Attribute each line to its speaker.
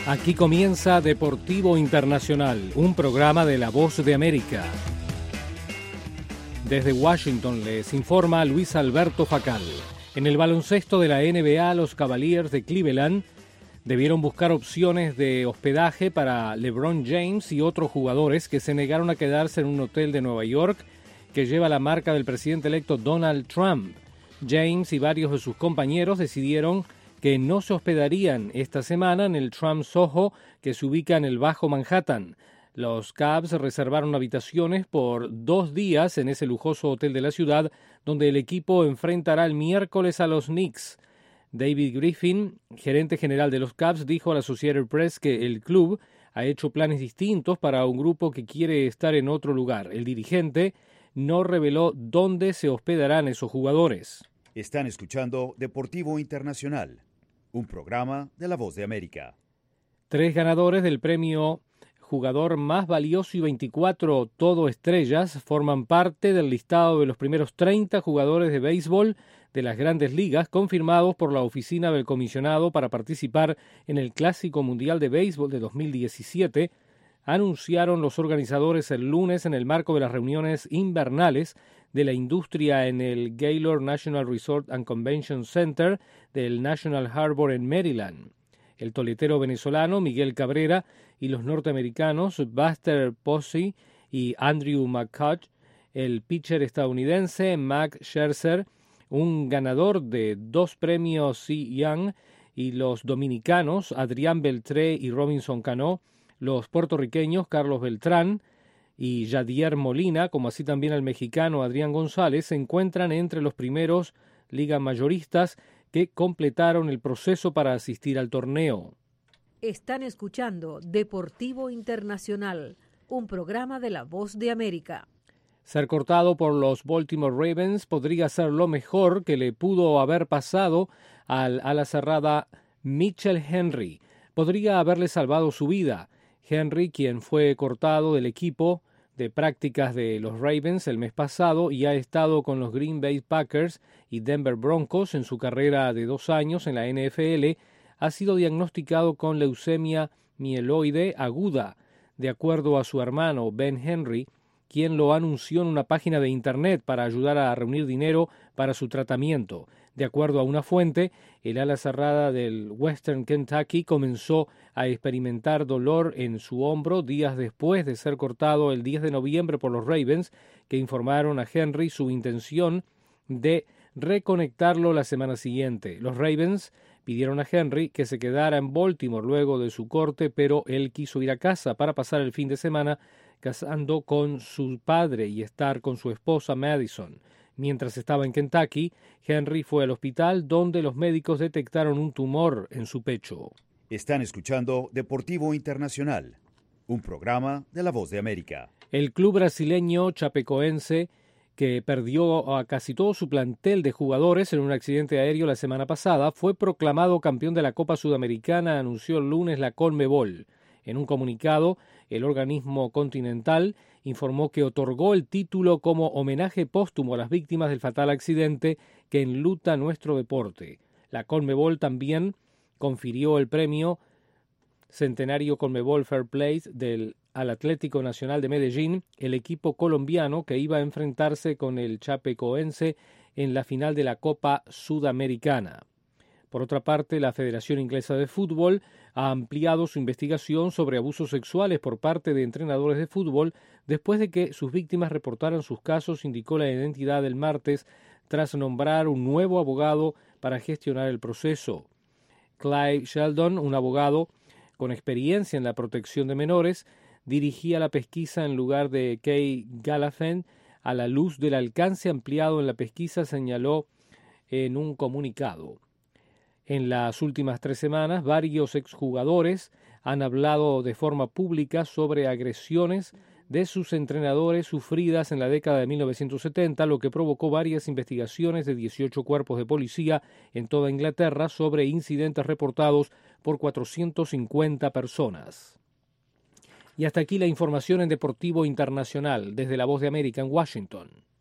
Speaker 1: Aquí comienza Deportivo Internacional, un programa de La Voz de América. Desde Washington les informa Luis Alberto Facal. En el baloncesto de la NBA, los Cavaliers de Cleveland debieron buscar opciones de hospedaje para LeBron James y otros jugadores que se negaron a quedarse en un hotel de Nueva York que lleva la marca del presidente electo Donald Trump. James y varios de sus compañeros decidieron que no se hospedarían esta semana en el Trump Soho, que se ubica en el Bajo Manhattan. Los Cavs reservaron habitaciones por 2 días en ese lujoso hotel de la ciudad, donde el equipo enfrentará el miércoles a los Knicks. David Griffin, gerente general de los Cavs, dijo a la Associated Press que el club ha hecho planes distintos para un grupo que quiere estar en otro lugar. El dirigente no reveló dónde se hospedarán esos jugadores.
Speaker 2: Están escuchando Deportivo Internacional, un programa de La Voz de América.
Speaker 1: 3 ganadores del premio Jugador Más Valioso y 24 Todo Estrellas forman parte del listado de los primeros 30 jugadores de béisbol de las Grandes Ligas confirmados por la Oficina del Comisionado para participar en el Clásico Mundial de Béisbol de 2017, anunciaron los organizadores el lunes en el marco de las reuniones invernales de la industria en el Gaylord National Resort and Convention Center del National Harbor en Maryland. El toletero venezolano Miguel Cabrera y los norteamericanos Buster Posey y Andrew McCutch, el pitcher estadounidense Max Scherzer, un ganador de 2 premios Cy Young, y los dominicanos Adrián Beltré y Robinson Cano, los puertorriqueños Carlos Beltrán y Yadier Molina, como así también el mexicano Adrián González, se encuentran entre los primeros ligas mayoristas que completaron el proceso para asistir al torneo.
Speaker 3: Están escuchando Deportivo Internacional, un programa de La Voz de América.
Speaker 1: Ser cortado por los Baltimore Ravens podría ser lo mejor que le pudo haber pasado al ala cerrada Mitchell Henry. Podría haberle salvado su vida. Henry, quien fue cortado del equipo de prácticas de los Ravens el mes pasado y ha estado con los Green Bay Packers y Denver Broncos en su carrera de 2 años en la NFL, ha sido diagnosticado con leucemia mieloide aguda, de acuerdo a su hermano Ben Henry, quien lo anunció en una página de internet para ayudar a reunir dinero para su tratamiento. De acuerdo a una fuente, el ala cerrada del Western Kentucky comenzó a experimentar dolor en su hombro días después de ser cortado el 10 de noviembre por los Ravens, que informaron a Henry su intención de reconectarlo la semana siguiente. Los Ravens pidieron a Henry que se quedara en Baltimore luego de su corte, pero él quiso ir a casa para pasar el fin de semana casando con su padre y estar con su esposa Madison. Mientras estaba en Kentucky, Henry fue al hospital donde los médicos detectaron un tumor en su pecho.
Speaker 2: Están escuchando Deportivo Internacional, un programa de La Voz de América.
Speaker 1: El club brasileño Chapecoense, que perdió a casi todo su plantel de jugadores en un accidente aéreo la semana pasada, fue proclamado campeón de la Copa Sudamericana, anunció el lunes la Conmebol. En un comunicado, el organismo continental informó que otorgó el título como homenaje póstumo a las víctimas del fatal accidente que enluta nuestro deporte. La Conmebol también confirió el premio Centenario Conmebol Fair Play al Atlético Nacional de Medellín, el equipo colombiano que iba a enfrentarse con el Chapecoense en la final de la Copa Sudamericana. Por otra parte, la Federación Inglesa de Fútbol ha ampliado su investigación sobre abusos sexuales por parte de entrenadores de fútbol después de que sus víctimas reportaran sus casos, indicó la identidad el martes, tras nombrar un nuevo abogado para gestionar el proceso. Clive Sheldon, un abogado con experiencia en la protección de menores, dirigía la pesquisa en lugar de Kay Gallafent. A la luz del alcance ampliado en la pesquisa, señaló en un comunicado. En las últimas 3 semanas, varios exjugadores han hablado de forma pública sobre agresiones de sus entrenadores sufridas en la década de 1970, lo que provocó varias investigaciones de 18 cuerpos de policía en toda Inglaterra sobre incidentes reportados por 450 personas. Y hasta aquí la información en Deportivo Internacional, desde La Voz de América en Washington.